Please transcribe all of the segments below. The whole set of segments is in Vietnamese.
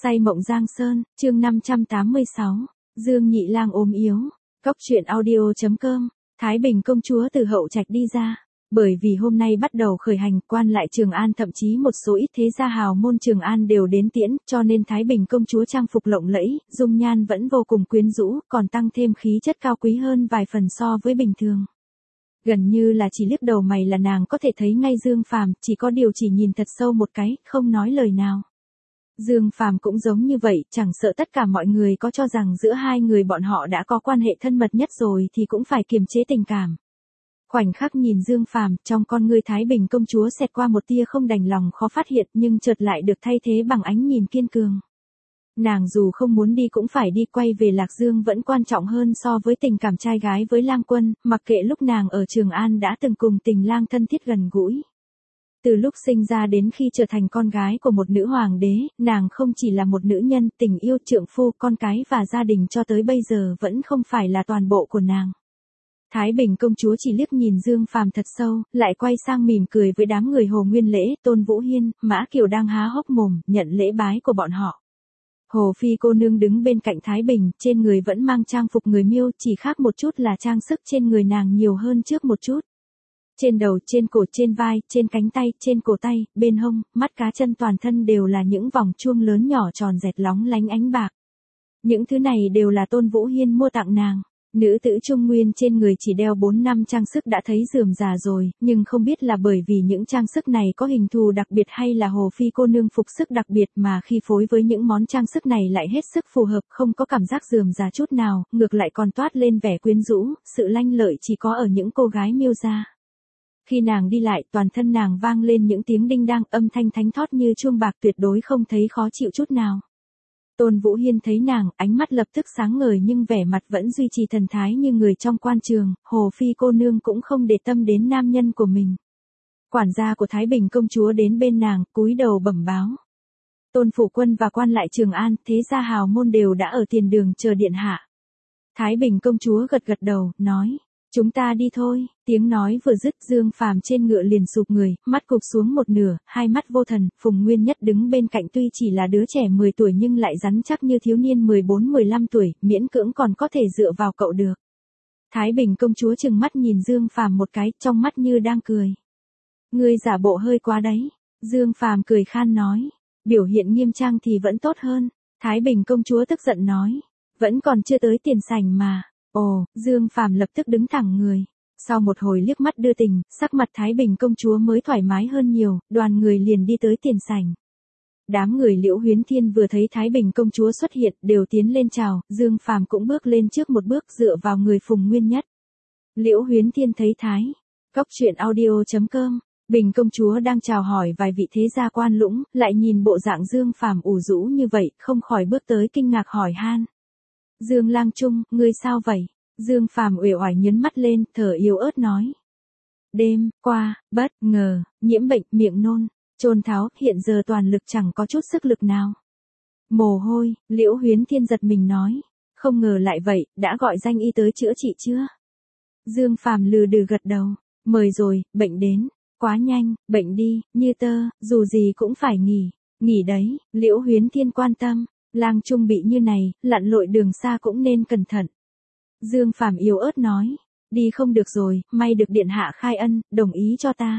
Say mộng Giang Sơn, chương 586, Dương Nhị Lang ốm yếu. Cốc truyện audio.com, Thái Bình công chúa từ hậu trạch đi ra. Bởi vì hôm nay bắt đầu khởi hành, quan lại Trường An thậm chí một số ít thế gia hào môn Trường An đều đến tiễn, cho nên Thái Bình công chúa trang phục lộng lẫy, dung nhan vẫn vô cùng quyến rũ, còn tăng thêm khí chất cao quý hơn vài phần so với bình thường. Gần như là chỉ liếc đầu mày là nàng có thể thấy ngay Dương Phàm, chỉ có điều chỉ nhìn thật sâu một cái, không nói lời nào. Dương Phàm cũng giống như vậy, chẳng sợ tất cả mọi người có cho rằng giữa hai người bọn họ đã có quan hệ thân mật nhất rồi thì cũng phải kiềm chế tình cảm. Khoảnh khắc nhìn Dương Phàm, trong con ngươi Thái Bình công chúa xẹt qua một tia không đành lòng khó phát hiện, nhưng chợt lại được thay thế bằng ánh nhìn kiên cường. Nàng dù không muốn đi cũng phải đi, quay về Lạc Dương vẫn quan trọng hơn so với tình cảm trai gái với Lang Quân, mặc kệ lúc nàng ở Trường An đã từng cùng Tình Lang thân thiết gần gũi. Từ lúc sinh ra đến khi trở thành con gái của một nữ hoàng đế, nàng không chỉ là một nữ nhân, tình yêu, trượng phu, con cái và gia đình cho tới bây giờ vẫn không phải là toàn bộ của nàng. Thái Bình công chúa chỉ liếc nhìn Dương Phàm thật sâu, lại quay sang mỉm cười với đám người Hồ Nguyên Lễ, Tôn Vũ Hiên, Mã Kiều đang há hốc mồm, nhận lễ bái của bọn họ. Hồ Phi cô nương đứng bên cạnh Thái Bình, trên người vẫn mang trang phục người Miêu, chỉ khác một chút là trang sức trên người nàng nhiều hơn trước một chút. Trên đầu, trên cổ, trên vai, trên cánh tay, trên cổ tay, bên hông, mắt cá chân toàn thân đều là những vòng chuông lớn nhỏ tròn dẹt lóng lánh ánh bạc. Những thứ này đều là Tôn Vũ Hiên mua tặng nàng. Nữ tử Trung Nguyên trên người chỉ đeo 4 năm trang sức đã thấy rườm rà rồi, nhưng không biết là bởi vì những trang sức này có hình thù đặc biệt hay là Hồ Phi cô nương phục sức đặc biệt mà khi phối với những món trang sức này lại hết sức phù hợp, không có cảm giác rườm rà chút nào, ngược lại còn toát lên vẻ quyến rũ, sự lanh lợi chỉ có ở những cô gái Miêu gia. Khi nàng đi lại, toàn thân nàng vang lên những tiếng đinh đang, âm thanh thánh thót như chuông bạc, tuyệt đối không thấy khó chịu chút nào. Tôn Vũ Hiên thấy nàng, ánh mắt lập tức sáng ngời nhưng vẻ mặt vẫn duy trì thần thái như người trong quan trường, Hồ Phi cô nương cũng không để tâm đến nam nhân của mình. Quản gia của Thái Bình công chúa đến bên nàng, cúi đầu bẩm báo. Tôn Phủ Quân và quan lại Trường An, thế gia hào môn đều đã ở tiền đường chờ điện hạ. Thái Bình công chúa gật gật đầu, nói. Chúng ta đi thôi, tiếng nói vừa dứt Dương Phàm trên ngựa liền sụp người, mắt cụp xuống một nửa, hai mắt vô thần, Phùng Nguyên Nhất đứng bên cạnh tuy chỉ là đứa trẻ 10 tuổi nhưng lại rắn chắc như thiếu niên 14-15 tuổi, miễn cưỡng còn có thể dựa vào cậu được. Thái Bình công chúa trừng mắt nhìn Dương Phàm một cái, trong mắt như đang cười. Ngươi giả bộ hơi quá đấy, Dương Phàm cười khan nói, biểu hiện nghiêm trang thì vẫn tốt hơn. Thái Bình công chúa tức giận nói, vẫn còn chưa tới tiền sảnh mà. Ồ, Dương Phàm lập tức đứng thẳng người. Sau một hồi liếc mắt đưa tình, sắc mặt Thái Bình công chúa mới thoải mái hơn nhiều, đoàn người liền đi tới tiền sảnh. Đám người Liễu Huyến Thiên vừa thấy Thái Bình công chúa xuất hiện, đều tiến lên chào, Dương Phàm cũng bước lên trước một bước dựa vào người Phùng Nguyên Nhất. Liễu Huyến Thiên thấy Cốc truyện audio.com, Bình công chúa đang chào hỏi vài vị thế gia quan lũng, lại nhìn bộ dạng Dương Phàm ủ rũ như vậy, không khỏi bước tới kinh ngạc hỏi han. Dương Lang Trung, ngươi sao vậy? Dương Phàm uể oải nhấn mắt lên, thở yếu ớt nói. Đêm qua, bất ngờ, nhiễm bệnh, miệng nôn, chôn tháo, hiện giờ toàn lực chẳng có chút sức lực nào. Mồ hôi, Liễu Huyến Thiên giật mình nói. Không ngờ lại vậy, đã gọi danh y tới chữa trị chưa? Dương Phàm lừ đừ gật đầu. Mời rồi, bệnh đến. Quá nhanh, bệnh đi, như tơ, dù gì cũng phải nghỉ. Nghỉ đấy, Liễu Huyến Thiên quan tâm. Lang Trung bị như này, lặn lội đường xa cũng nên cẩn thận. Dương Phàm yếu ớt nói, đi không được rồi, may được điện hạ khai ân, đồng ý cho ta.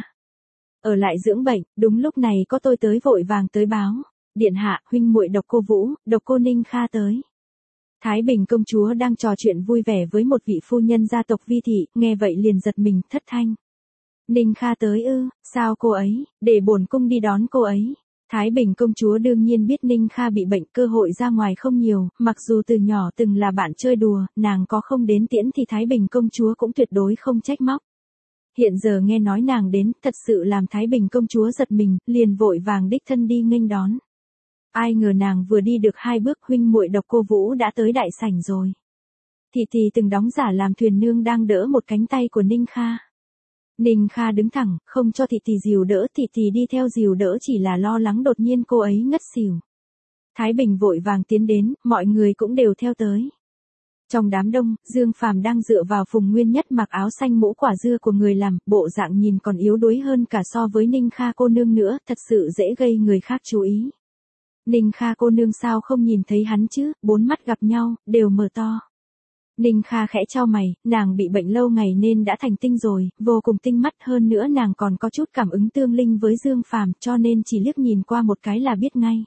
Ở lại dưỡng bệnh, đúng lúc này có tôi tới vội vàng tới báo. Điện hạ, huynh muội Độc Cô Vũ, Độc Cô Ninh Kha tới. Thái Bình công chúa đang trò chuyện vui vẻ với một vị phu nhân gia tộc Vi thị, nghe vậy liền giật mình, thất thanh. Ninh Kha tới ư, sao cô ấy, để bổn cung đi đón cô ấy. Thái Bình công chúa đương nhiên biết Ninh Kha bị bệnh, cơ hội ra ngoài không nhiều, mặc dù từ nhỏ từng là bạn chơi đùa, nàng có không đến tiễn thì Thái Bình công chúa cũng tuyệt đối không trách móc. Hiện giờ nghe nói nàng đến, thật sự làm Thái Bình công chúa giật mình, liền vội vàng đích thân đi nghênh đón. Ai ngờ nàng vừa đi được 2 bước, huynh muội Độc Cô Vũ đã tới đại sảnh rồi. Thị từng đóng giả làm thuyền nương đang đỡ một cánh tay của Ninh Kha. Ninh Kha đứng thẳng, không cho thị dìu đỡ, thị đi theo dìu đỡ chỉ là lo lắng đột nhiên cô ấy ngất xỉu. Thái Bình vội vàng tiến đến, mọi người cũng đều theo tới. Trong đám đông, Dương Phàm đang dựa vào Phùng Nguyên Nhất mặc áo xanh mũ quả dưa của người làm, bộ dạng nhìn còn yếu đuối hơn cả so với Ninh Kha cô nương nữa, thật sự dễ gây người khác chú ý. Ninh Kha cô nương sao không nhìn thấy hắn chứ, bốn mắt gặp nhau, đều mở to. Ninh Kha khẽ chau mày, nàng bị bệnh lâu ngày nên đã thành tinh rồi, vô cùng tinh mắt, hơn nữa nàng còn có chút cảm ứng tương linh với Dương Phàm, cho nên chỉ liếc nhìn qua một cái là biết ngay.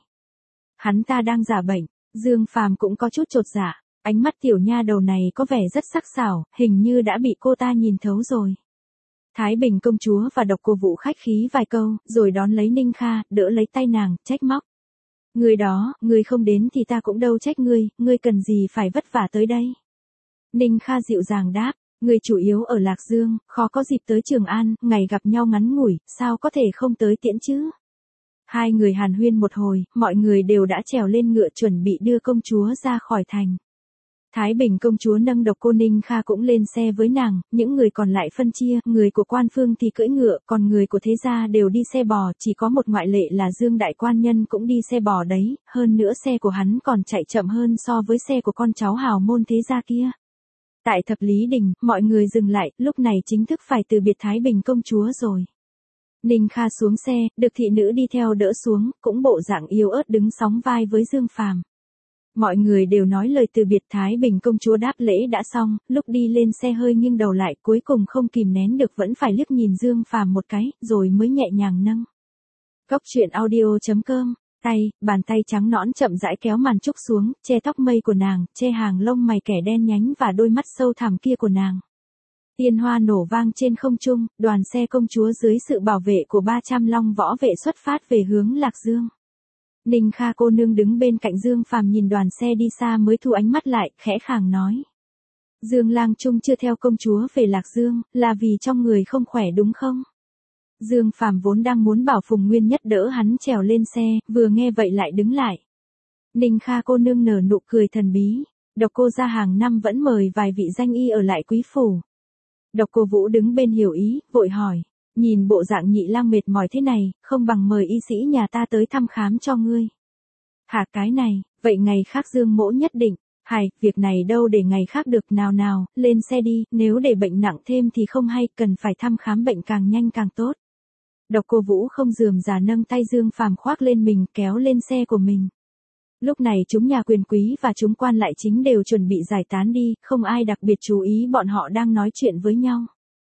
Hắn ta đang giả bệnh. Dương Phàm cũng có chút chột dạ, ánh mắt tiểu nha đầu này có vẻ rất sắc sảo, hình như đã bị cô ta nhìn thấu rồi. Thái Bình công chúa và Độc Cô Vũ khách khí vài câu, rồi đón lấy Ninh Kha, đỡ lấy tay nàng, trách móc. Người đó, người không đến thì ta cũng đâu trách ngươi cần gì phải vất vả tới đây. Ninh Kha dịu dàng đáp, người chủ yếu ở Lạc Dương, khó có dịp tới Trường An, ngày gặp nhau ngắn ngủi, sao có thể không tới tiễn chứ. Hai người hàn huyên một hồi, mọi người đều đã trèo lên ngựa chuẩn bị đưa công chúa ra khỏi thành. Thái Bình công chúa nâng Độc Cô Ninh Kha cũng lên xe với nàng, những người còn lại phân chia, người của quan phương thì cưỡi ngựa, còn người của thế gia đều đi xe bò, chỉ có một ngoại lệ là Dương Đại Quan Nhân cũng đi xe bò đấy, hơn nữa xe của hắn còn chạy chậm hơn so với xe của con cháu hào môn thế gia kia. Tại Thập Lý Đình, mọi người dừng lại, lúc này chính thức phải từ biệt Thái Bình công chúa rồi. Ninh Kha xuống xe, được thị nữ đi theo đỡ xuống, cũng bộ dạng yếu ớt đứng sóng vai với Dương Phàm. Mọi người đều nói lời từ biệt, Thái Bình công chúa đáp lễ đã xong, lúc đi lên xe hơi nghiêng đầu lại, cuối cùng không kìm nén được vẫn phải liếc nhìn Dương Phàm một cái, rồi mới nhẹ nhàng nâng. Cốc truyện audio.com, bàn tay trắng nõn chậm rãi kéo màn trúc xuống, che tóc mây của nàng, che hàng lông mày kẻ đen nhánh và đôi mắt sâu thẳm kia của nàng. Tiên hoa nổ vang trên không trung, đoàn xe công chúa dưới sự bảo vệ của 300 long võ vệ xuất phát về hướng Lạc Dương. Ninh Kha cô nương đứng bên cạnh Dương Phàm nhìn đoàn xe đi xa mới thu ánh mắt lại, khẽ khàng nói. Dương lang trung chưa theo công chúa về Lạc Dương, là vì trong người không khỏe đúng không? Dương Phàm vốn đang muốn bảo Phùng Nguyên Nhất đỡ hắn trèo lên xe, vừa nghe vậy lại đứng lại. Ninh Kha cô nương nở nụ cười thần bí, Độc Cô gia hàng năm vẫn mời vài vị danh y ở lại quý phủ. Độc Cô Vũ đứng bên hiểu ý, vội hỏi, nhìn bộ dạng Nhị lang mệt mỏi thế này, không bằng mời y sĩ nhà ta tới thăm khám cho ngươi. Hả, cái này, vậy ngày khác Dương mỗ nhất định. Việc này đâu để ngày khác được, nào, lên xe đi, nếu để bệnh nặng thêm thì không hay, cần phải thăm khám bệnh càng nhanh càng tốt. Độc Cô Vũ không rườm rà nâng tay Dương Phàm khoác lên mình, kéo lên xe của mình. Lúc này chúng nhà quyền quý và chúng quan lại chính đều chuẩn bị giải tán đi, không ai đặc biệt chú ý bọn họ đang nói chuyện với nhau.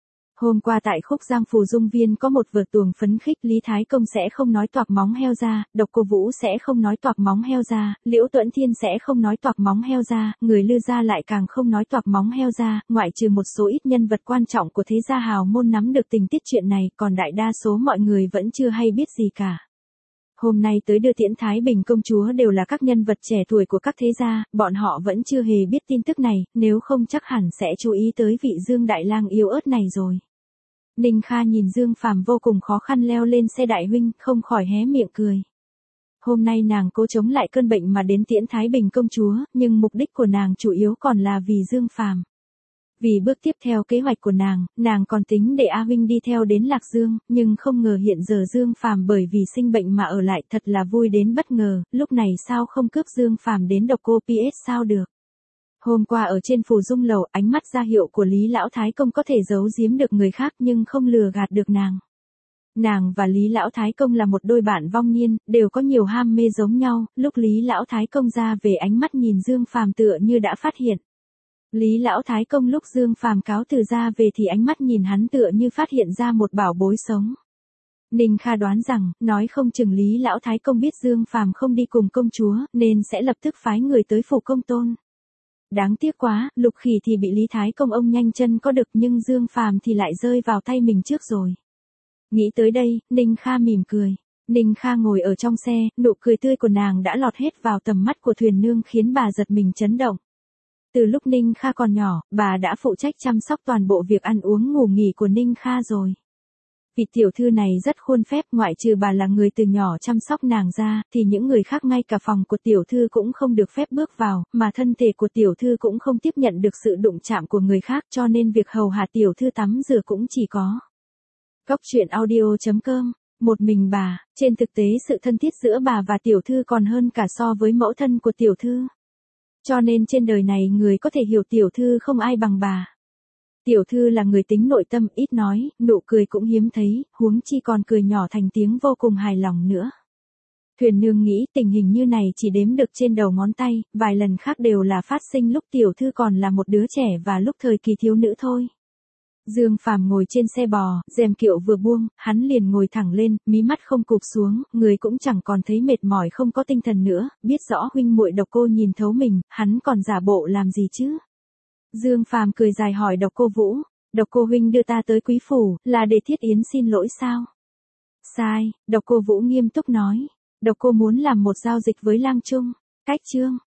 Hôm qua tại Khúc Giang Phù Dung Viên có một vở tuồng phấn khích, Lý Thái Công sẽ không nói toạc móng heo ra, Độc Cô Vũ sẽ không nói toạc móng heo ra, Liễu Tuẫn Thiên sẽ không nói toạc móng heo ra, người Lư gia lại càng không nói toạc móng heo ra, ngoại trừ một số ít nhân vật quan trọng của thế gia hào môn nắm được tình tiết chuyện này, còn đại đa số mọi người vẫn chưa hay biết gì cả. Hôm nay tới đưa tiễn Thái Bình công chúa đều là các nhân vật trẻ tuổi của các thế gia, bọn họ vẫn chưa hề biết tin tức này, nếu không chắc hẳn sẽ chú ý tới vị Dương đại lang yếu ớt này rồi. Ninh Kha nhìn Dương Phàm vô cùng khó khăn leo lên xe đại huynh, không khỏi hé miệng cười. Hôm nay nàng cố chống lại cơn bệnh mà đến tiễn Thái Bình công chúa, nhưng mục đích của nàng chủ yếu còn là vì Dương Phàm. Vì bước tiếp theo kế hoạch của nàng còn tính để A huynh đi theo đến Lạc Dương, nhưng không ngờ hiện giờ Dương Phàm bởi vì sinh bệnh mà ở lại, thật là vui đến bất ngờ, lúc này sao không cướp Dương Phàm đến Độc Cô PS sao được. Hôm qua ở trên Phù Dung lầu, ánh mắt ra hiệu của Lý Lão Thái Công có thể giấu giếm được người khác nhưng không lừa gạt được nàng. Nàng và Lý Lão Thái Công là một đôi bạn vong niên, đều có nhiều ham mê giống nhau, lúc Lý Lão Thái Công ra về ánh mắt nhìn Dương Phàm tựa như đã phát hiện. Lý Lão Thái Công lúc Dương Phàm cáo từ ra về thì ánh mắt nhìn hắn tựa như phát hiện ra một bảo bối sống. Ninh Kha đoán rằng, nói không chừng Lý Lão Thái Công biết Dương Phàm không đi cùng công chúa, nên sẽ lập tức phái người tới phủ công tôn. Đáng tiếc quá, Lục Khỉ thì bị Lý Thái Công ông nhanh chân có được nhưng Dương Phàm thì lại rơi vào tay mình trước rồi. Nghĩ tới đây, Ninh Kha mỉm cười. Ninh Kha ngồi ở trong xe, nụ cười tươi của nàng đã lọt hết vào tầm mắt của thuyền nương khiến bà giật mình chấn động. Từ lúc Ninh Kha còn nhỏ, bà đã phụ trách chăm sóc toàn bộ việc ăn uống ngủ nghỉ của Ninh Kha rồi. Vị tiểu thư này rất khuôn phép, ngoại trừ bà là người từ nhỏ chăm sóc nàng ra, thì những người khác ngay cả phòng của tiểu thư cũng không được phép bước vào, mà thân thể của tiểu thư cũng không tiếp nhận được sự đụng chạm của người khác, cho nên việc hầu hạ tiểu thư tắm rửa cũng chỉ có. Cốc truyện audio.com, một mình bà, trên thực tế sự thân thiết giữa bà và tiểu thư còn hơn cả so với mẫu thân của tiểu thư. Cho nên trên đời này người có thể hiểu tiểu thư không ai bằng bà. Tiểu thư là người tính nội tâm, ít nói, nụ cười cũng hiếm thấy, huống chi còn cười nhỏ thành tiếng vô cùng hài lòng nữa. Thuyền nương nghĩ tình hình như này chỉ đếm được trên đầu ngón tay, vài lần khác đều là phát sinh lúc tiểu thư còn là một đứa trẻ và lúc thời kỳ thiếu nữ thôi. Dương Phàm ngồi trên xe bò, rèm kiệu vừa buông, hắn liền ngồi thẳng lên, mí mắt không cụp xuống, người cũng chẳng còn thấy mệt mỏi không có tinh thần nữa, biết rõ huynh muội Độc Cô nhìn thấu mình, hắn còn giả bộ làm gì chứ? Dương Phàm cười dài hỏi Độc Cô Vũ, Độc Cô huynh đưa ta tới quý phủ, là để Thiết Yến xin lỗi sao? Sai, Độc Cô Vũ nghiêm túc nói, Độc Cô muốn làm một giao dịch với Lang Trung, cách chương.